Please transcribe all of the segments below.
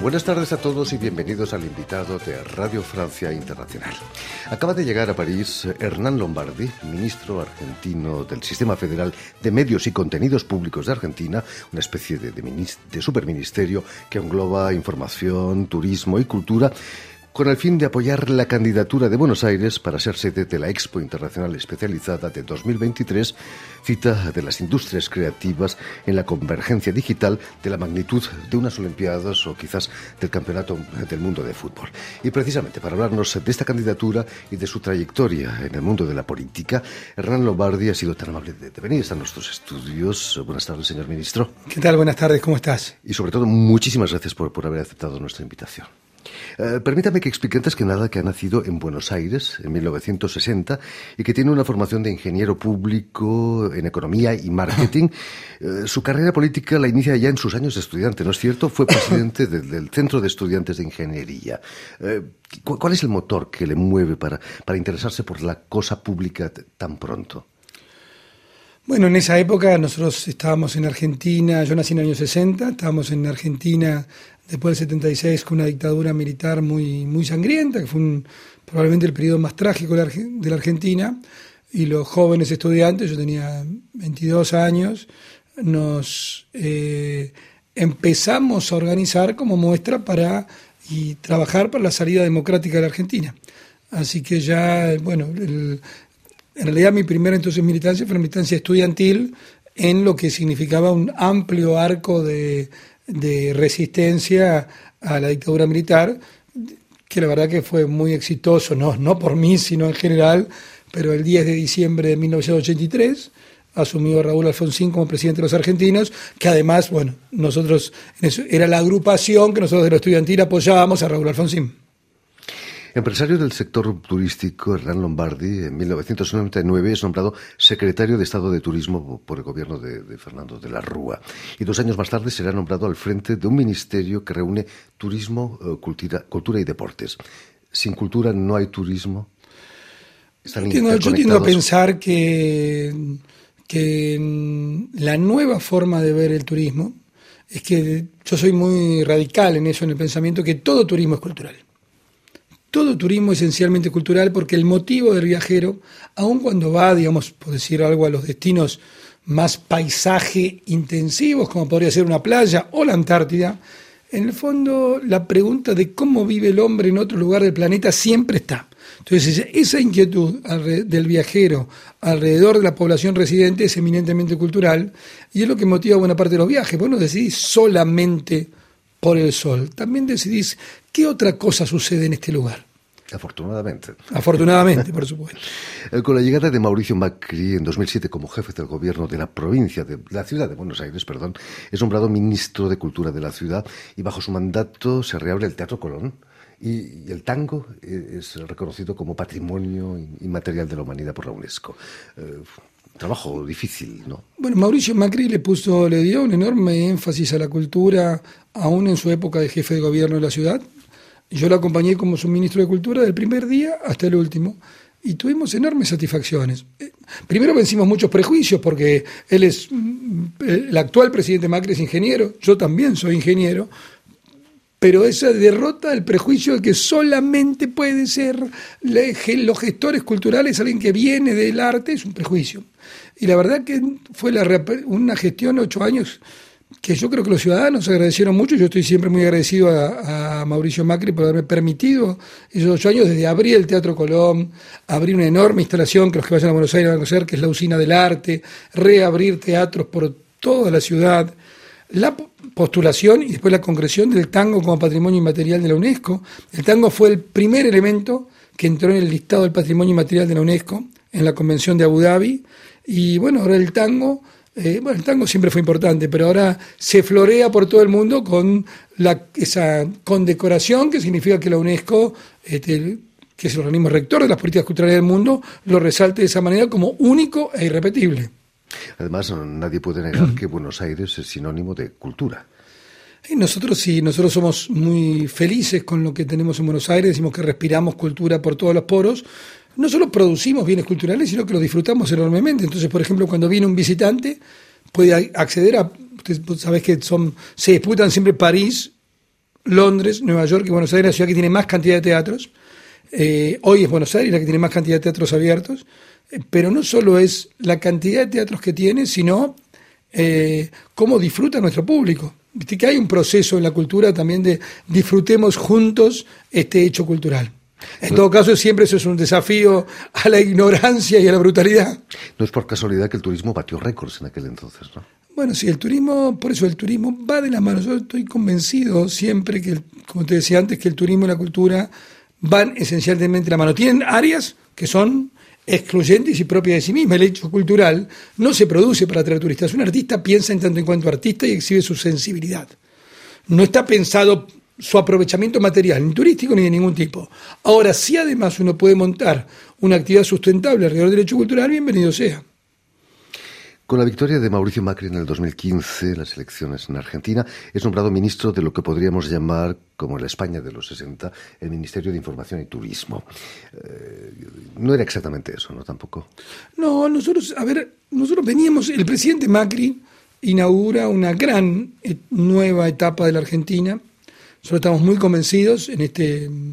Buenas tardes a todos y bienvenidos al invitado de Radio Francia Internacional. Acaba de llegar a París Hernán Lombardi, ministro argentino del Sistema Federal de Medios y Contenidos Públicos de Argentina, una especie de superministerio que engloba información, turismo y cultura, con el fin de apoyar la candidatura de Buenos Aires para ser sede de la Expo Internacional Especializada de 2023, cita de las industrias creativas en la convergencia digital de la magnitud de unas Olimpiadas o quizás del Campeonato del Mundo de Fútbol. Y precisamente para hablarnos de esta candidatura y de su trayectoria en el mundo de la política, Hernán Lombardi ha sido tan amable de venir a nuestros estudios. Buenas tardes, señor ministro. ¿Qué tal? Buenas tardes, ¿cómo estás? Y sobre todo, muchísimas gracias por haber aceptado nuestra invitación. Permítame que explique antes que nada que ha nacido en Buenos Aires en 1960 y que tiene una formación de ingeniero público en economía y marketing. Su carrera política la inicia ya en sus años de estudiante, ¿no es cierto? Fue presidente del Centro de Estudiantes de Ingeniería. ¿Cuál es el motor que le mueve para interesarse por la cosa pública tan pronto? Bueno, en esa época nosotros estábamos en Argentina, yo nací en el año 60, estábamos en Argentina después del 76 con una dictadura militar muy sangrienta, que fue probablemente el periodo más trágico de la Argentina, y los jóvenes estudiantes, yo tenía 22 años, nos empezamos a organizar como muestra y trabajar para la salida democrática de la Argentina. Así que ya, bueno, en realidad mi primera entonces militancia fue una militancia estudiantil en lo que significaba un amplio arco de resistencia a la dictadura militar, que la verdad que fue muy exitoso, no por mí, sino en general, pero el 10 de diciembre de 1983 asumió Raúl Alfonsín como presidente de los argentinos, que además, bueno, nosotros, era la agrupación que nosotros de lo estudiantil apoyábamos a Raúl Alfonsín. Empresario del sector turístico, Hernán Lombardi, en 1999 es nombrado secretario de Estado de Turismo por el gobierno de Fernando de la Rúa. Y 2 años más tarde será nombrado al frente de un ministerio que reúne turismo, cultura y deportes. Sin cultura no hay turismo. Yo tiendo a pensar que la nueva forma de ver el turismo es que yo soy muy radical en eso, en el pensamiento que todo turismo es cultural. Todo turismo es esencialmente cultural porque el motivo del viajero, aun cuando va, digamos, por decir algo, a los destinos más paisaje intensivos, como podría ser una playa o la Antártida, en el fondo la pregunta de cómo vive el hombre en otro lugar del planeta siempre está. Entonces esa inquietud del viajero alrededor de la población residente es eminentemente cultural y es lo que motiva buena parte de los viajes. Vos no decidís solamente por el sol, también decidís qué otra cosa sucede en este lugar. Afortunadamente, por supuesto. Con la llegada de Mauricio Macri en 2007 como jefe del gobierno de la ciudad de Buenos Aires, es nombrado ministro de Cultura de la ciudad y bajo su mandato se reabre el Teatro Colón y el tango es reconocido como Patrimonio Inmaterial de la Humanidad por la UNESCO. Trabajo difícil, ¿no? Bueno, Mauricio Macri le dio un enorme énfasis a la cultura, aún en su época de jefe de gobierno de la ciudad. Yo lo acompañé como su ministro de Cultura del primer día hasta el último, y tuvimos enormes satisfacciones. Primero vencimos muchos prejuicios, porque el actual presidente Macri es ingeniero, yo también soy ingeniero, pero esa derrota del prejuicio de que solamente puede ser los gestores culturales alguien que viene del arte es un prejuicio. Y la verdad que fue una gestión de 8 años que yo creo que los ciudadanos agradecieron mucho. Yo estoy siempre muy agradecido a Mauricio Macri por haberme permitido esos 8 años, desde abrir el Teatro Colón, abrir una enorme instalación que los que vayan a Buenos Aires van a conocer, que es la Usina del Arte, reabrir teatros por toda la ciudad, la postulación y después la concreción del tango como patrimonio inmaterial de la UNESCO. El tango fue el primer elemento que entró en el listado del patrimonio inmaterial de la UNESCO en la Convención de Abu Dhabi. Y bueno, ahora el tango siempre fue importante, pero ahora se florea por todo el mundo con esa condecoración que significa que la UNESCO, que es el organismo rector de las políticas culturales del mundo, lo resalte de esa manera como único e irrepetible. Además, nadie puede negar que Buenos Aires es sinónimo de cultura. Y nosotros somos muy felices con lo que tenemos en Buenos Aires, decimos que respiramos cultura por todos los poros. No solo producimos bienes culturales, sino que los disfrutamos enormemente. Entonces, por ejemplo, cuando viene un visitante, puede acceder a... Vos sabés que se disputan siempre París, Londres, Nueva York y Buenos Aires, la ciudad que tiene más cantidad de teatros. Hoy es Buenos Aires la que tiene más cantidad de teatros abiertos, pero no solo es la cantidad de teatros que tiene, sino cómo disfruta nuestro público. Viste que hay un proceso en la cultura también de disfrutemos juntos este hecho cultural. En todo caso, siempre eso es un desafío a la ignorancia y a la brutalidad. No es por casualidad que el turismo batió récords en aquel entonces, ¿no? Bueno, sí, el turismo va de la mano. Yo estoy convencido siempre que, como te decía antes, que el turismo y la cultura van esencialmente de la mano. Tienen áreas que son excluyentes y propias de sí mismas. El hecho cultural no se produce para atraer turistas. Un artista piensa en tanto en cuanto artista y exhibe su sensibilidad. No está pensado su aprovechamiento material, ni turístico ni de ningún tipo. Ahora, si además uno puede montar una actividad sustentable alrededor del hecho cultural, bienvenido sea. Con la victoria de Mauricio Macri en el 2015, las elecciones en Argentina, es nombrado ministro de lo que podríamos llamar, como en la España de los 60, el Ministerio de Información y Turismo. No era exactamente eso, ¿no? Tampoco. No, nosotros veníamos, el presidente Macri inaugura una gran nueva etapa de la Argentina. Nosotros estamos muy convencidos en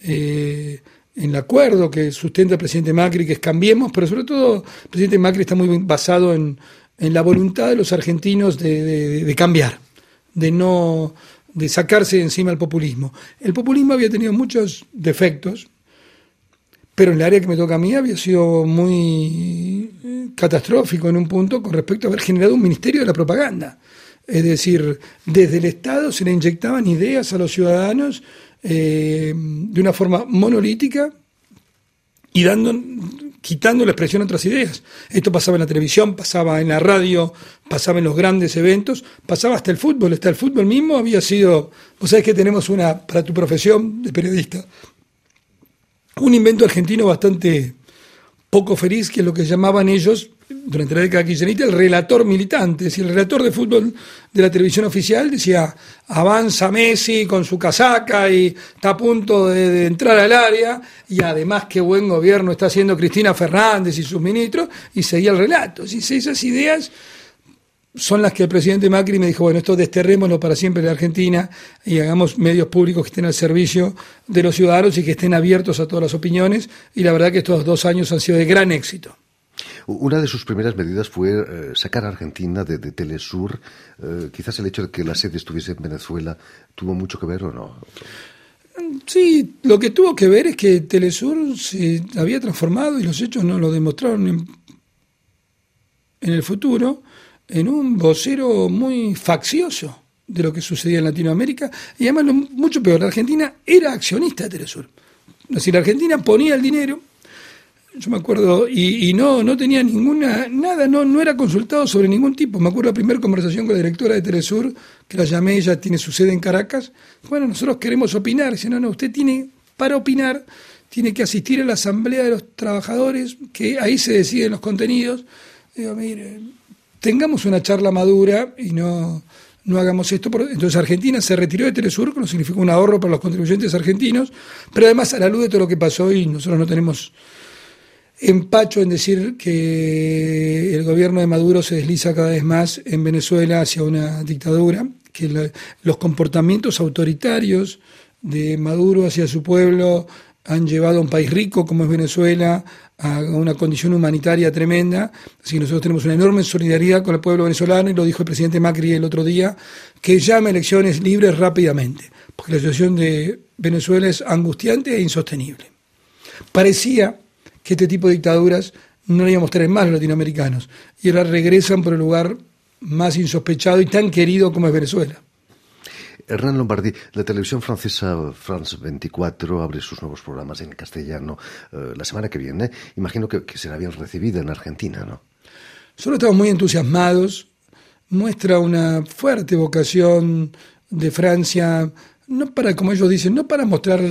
el acuerdo que sustenta el presidente Macri, que es Cambiemos, pero sobre todo el presidente Macri está muy basado en la voluntad de los argentinos de cambiar, de sacarse de encima el populismo. El populismo había tenido muchos defectos, pero en el área que me toca a mí había sido muy catastrófico en un punto con respecto a haber generado un ministerio de la propaganda. Es decir, desde el Estado se le inyectaban ideas a los ciudadanos de una forma monolítica y quitando la expresión a otras ideas. Esto pasaba en la televisión, pasaba en la radio, pasaba en los grandes eventos, pasaba hasta el fútbol. Hasta el fútbol mismo había sido, vos sabés que tenemos para tu profesión de periodista, un invento argentino bastante poco feliz, que es lo que llamaban ellos, durante la década kirchnerista, el relator militante. Es decir, el relator de fútbol de la televisión oficial decía, avanza Messi con su casaca y está a punto de entrar al área, y además qué buen gobierno está haciendo Cristina Fernández y sus ministros, y seguía el relato. Esas ideas son las que el presidente Macri me dijo, bueno, esto desterrémoslo para siempre de Argentina y hagamos medios públicos que estén al servicio de los ciudadanos y que estén abiertos a todas las opiniones, y la verdad que estos 2 años han sido de gran éxito. Una de sus primeras medidas fue sacar a Argentina de Telesur. Quizás el hecho de que la sede estuviese en Venezuela tuvo mucho que ver, ¿o no? Sí, lo que tuvo que ver es que Telesur se había transformado, y los hechos no lo demostraron en el futuro, en un vocero muy faccioso de lo que sucedía en Latinoamérica, y además mucho peor, la Argentina era accionista de Telesur. Es decir, la Argentina ponía el dinero, yo me acuerdo, y no tenía nada, no era consultado sobre ningún tipo. Me acuerdo la primera conversación con la directora de Telesur, que la llamé, ella tiene su sede en Caracas. Bueno, nosotros queremos opinar. Dice, no, usted para opinar, tiene que asistir a la asamblea de los trabajadores, que ahí se deciden los contenidos. Digo, mire, tengamos una charla madura y no hagamos esto. Entonces Argentina se retiró de Telesur, que no significó un ahorro para los contribuyentes argentinos, pero además a la luz de todo lo que pasó, y nosotros no tenemos empacho en decir que el gobierno de Maduro se desliza cada vez más en Venezuela hacia una dictadura, que los comportamientos autoritarios de Maduro hacia su pueblo han llevado a un país rico como es Venezuela a una condición humanitaria tremenda. Así que nosotros tenemos una enorme solidaridad con el pueblo venezolano, y lo dijo el presidente Macri el otro día, que llame elecciones libres rápidamente, porque la situación de Venezuela es angustiante e insostenible. Parecía que este tipo de dictaduras no le íbamos a tener más los latinoamericanos, y ahora regresan por el lugar más insospechado y tan querido como es Venezuela. Hernán Lombardi, la televisión francesa France 24 abre sus nuevos programas en castellano la semana que viene. Imagino que será bien recibida en Argentina, ¿no? Solo estamos muy entusiasmados. Muestra una fuerte vocación de Francia, no para, como ellos dicen, no para mostrar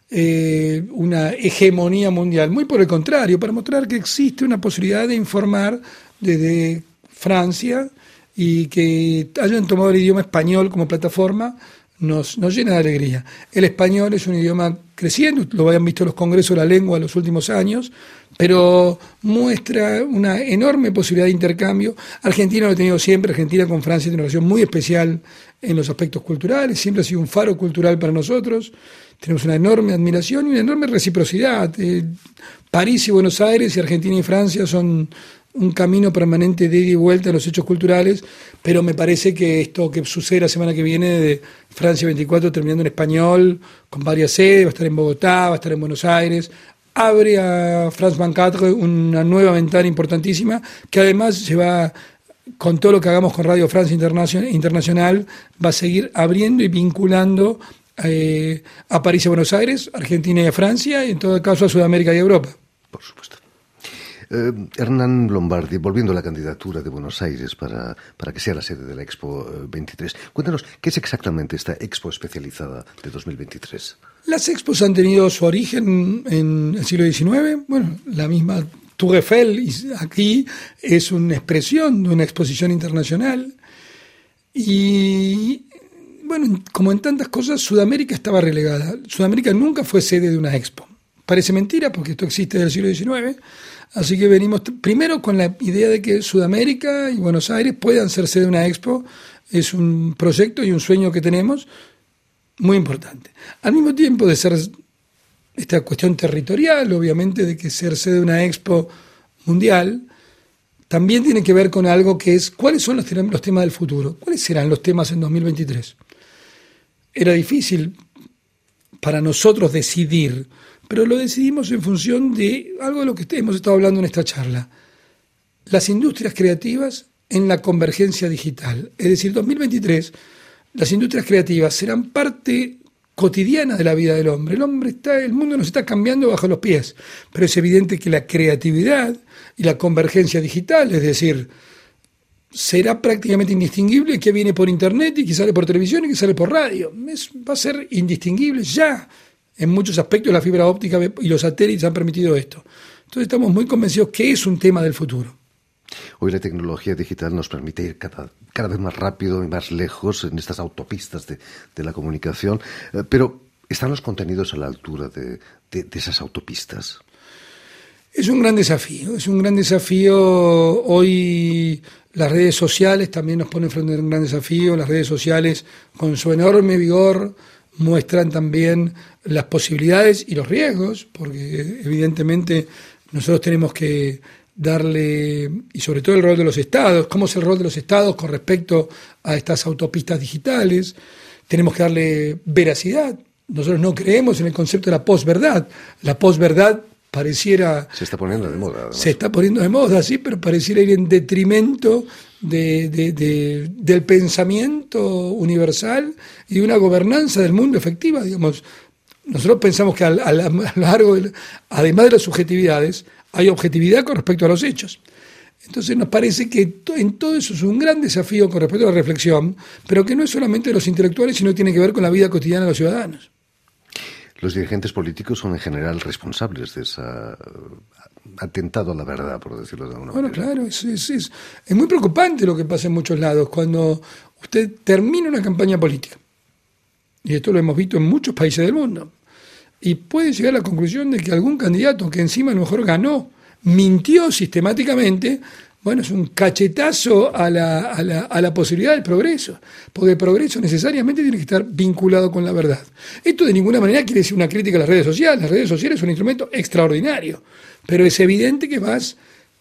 una hegemonía mundial, muy por el contrario, para mostrar que existe una posibilidad de informar desde Francia, y que hayan tomado el idioma español como plataforma nos llena de alegría. El español es un idioma creciendo, lo habían visto los congresos de la lengua en los últimos años, pero muestra una enorme posibilidad de intercambio. Argentina lo ha tenido siempre, Argentina con Francia tiene una relación muy especial en los aspectos culturales, siempre ha sido un faro cultural para nosotros, tenemos una enorme admiración y una enorme reciprocidad. París y Buenos Aires y Argentina y Francia son un camino permanente de ida y vuelta en los hechos culturales, pero me parece que esto que sucede la semana que viene de Francia 24 terminando en español, con varias sedes, va a estar en Bogotá, va a estar en Buenos Aires, abre a France 24 una nueva ventana importantísima que además se va, con todo lo que hagamos con Radio Francia Internacional, va a seguir abriendo y vinculando a París y a Buenos Aires, Argentina y a Francia, y en todo caso a Sudamérica y a Europa. Por supuesto. Hernán Lombardi, volviendo a la candidatura de Buenos Aires para que sea la sede de la Expo 23, cuéntanos, ¿qué es exactamente esta Expo especializada de 2023? Las expos han tenido su origen en el siglo XIX, bueno, la misma Tour Eiffel aquí es una expresión de una exposición internacional y, bueno, como en tantas cosas, Sudamérica estaba relegada. Sudamérica nunca fue sede de una expo. Parece mentira porque esto existe desde el siglo XIX. Así que venimos primero con la idea de que Sudamérica y Buenos Aires puedan ser sede de una expo. Es un proyecto y un sueño que tenemos muy importante. Al mismo tiempo de ser esta cuestión territorial, obviamente, de que ser sede de una expo mundial, también tiene que ver con algo que es ¿cuáles son los temas del futuro? ¿Cuáles serán los temas en 2023? Era difícil para nosotros decidir, pero lo decidimos en función de algo de lo que hemos estado hablando en esta charla. Las industrias creativas en la convergencia digital. Es decir, 2023, las industrias creativas serán parte cotidiana de la vida del hombre. El mundo nos está cambiando bajo los pies, pero es evidente que la creatividad y la convergencia digital, es decir, será prácticamente indistinguible qué viene por internet y qué sale por televisión y qué sale por radio. Va a ser indistinguible ya. En muchos aspectos la fibra óptica y los satélites han permitido esto. Entonces estamos muy convencidos que es un tema del futuro. Hoy la tecnología digital nos permite ir cada vez más rápido y más lejos en estas autopistas de la comunicación, pero ¿están los contenidos a la altura de esas autopistas? Es un gran desafío, Hoy las redes sociales también nos ponen frente a un gran desafío. Las redes sociales, con su enorme vigor, muestran también las posibilidades y los riesgos, porque evidentemente nosotros tenemos que darle, y sobre todo el rol de los estados, cómo es el rol de los estados con respecto a estas autopistas digitales. Tenemos que darle veracidad. Nosotros no creemos en el concepto de la posverdad. La posverdad pareciera... Se está poniendo de moda. Además. Se está poniendo de moda, sí, pero pareciera ir en detrimento del pensamiento universal y de una gobernanza del mundo efectiva, digamos. Nosotros pensamos que a lo largo, además de las subjetividades, hay objetividad con respecto a los hechos. Entonces nos parece que en todo eso es un gran desafío con respecto a la reflexión, pero que no es solamente de los intelectuales, sino que tiene que ver con la vida cotidiana de los ciudadanos. Los dirigentes políticos son en general responsables de ese atentado a la verdad, por decirlo de alguna manera. Bueno, claro, es muy preocupante lo que pasa en muchos lados. Cuando usted termina una campaña política, y esto lo hemos visto en muchos países del mundo, y puede llegar a la conclusión de que algún candidato que encima a lo mejor ganó, mintió sistemáticamente, bueno, es un cachetazo a la posibilidad del progreso, porque el progreso necesariamente tiene que estar vinculado con la verdad. Esto de ninguna manera quiere decir una crítica a las redes sociales. Las redes sociales son un instrumento extraordinario, pero es evidente que vas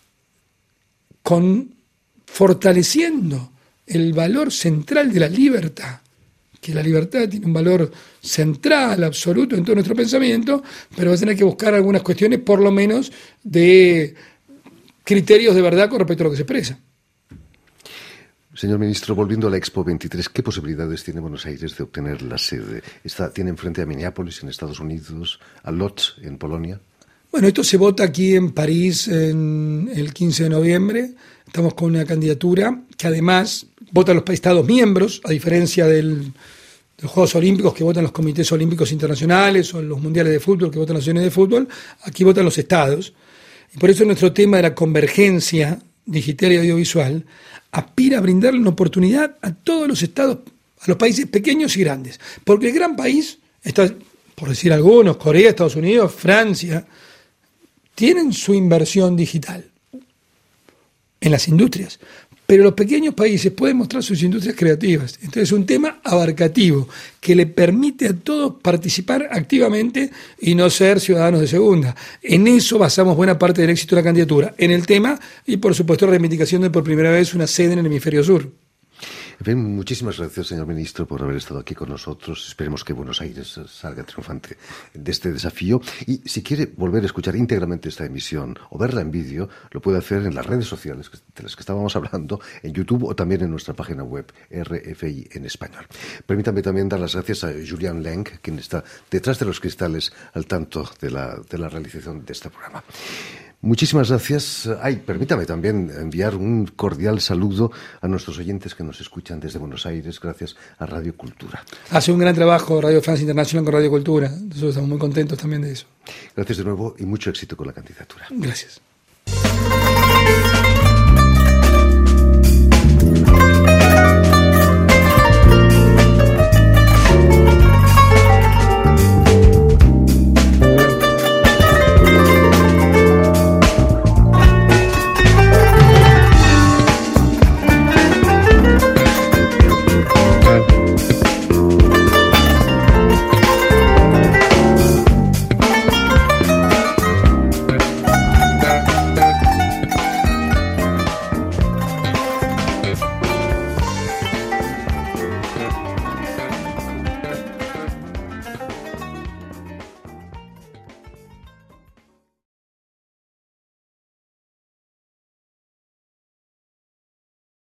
fortaleciendo el valor central de la libertad, que la libertad tiene un valor central, absoluto en todo nuestro pensamiento, pero vas a tener que buscar algunas cuestiones, por lo menos, de criterios de verdad con respecto a lo que se expresa. Señor ministro, volviendo a la Expo 23, ¿qué posibilidades tiene Buenos Aires de obtener la sede? ¿Tiene enfrente a Minneapolis en Estados Unidos, a Łódź en Polonia? Bueno, esto se vota aquí en París el 15 de noviembre. Estamos con una candidatura que además votan los estados miembros, a diferencia de los Juegos Olímpicos que votan los comités olímpicos internacionales o los mundiales de fútbol que votan las naciones de fútbol. Aquí votan los estados. Y por eso nuestro tema de la convergencia digital y audiovisual aspira a brindarle una oportunidad a todos los estados a los países pequeños y grandes. Porque el gran país, está, por decir algunos, Corea, Estados Unidos, Francia, tienen su inversión digital en las industrias. Pero los pequeños países pueden mostrar sus industrias creativas. Entonces es un tema abarcativo que le permite a todos participar activamente y no ser ciudadanos de segunda. En eso basamos buena parte del éxito de la candidatura, en el tema y por supuesto la reivindicación de por primera vez una sede en el hemisferio sur. Bien, muchísimas gracias, señor ministro, por haber estado aquí con nosotros. Esperemos que Buenos Aires salga triunfante de este desafío. Y si quiere volver a escuchar íntegramente esta emisión o verla en vídeo, lo puede hacer en las redes sociales de las que estábamos hablando, en YouTube o también en nuestra página web, RFI en español. Permítame también dar las gracias a Julian Leng, quien está detrás de los cristales al tanto de la realización de este programa. Muchísimas gracias. Permítame también enviar un cordial saludo a nuestros oyentes que nos escuchan desde Buenos Aires, gracias a Radio Cultura. Hace un gran trabajo Radio Francia International con Radio Cultura. Nosotros estamos muy contentos también de eso. Gracias de nuevo y mucho éxito con la candidatura. Gracias.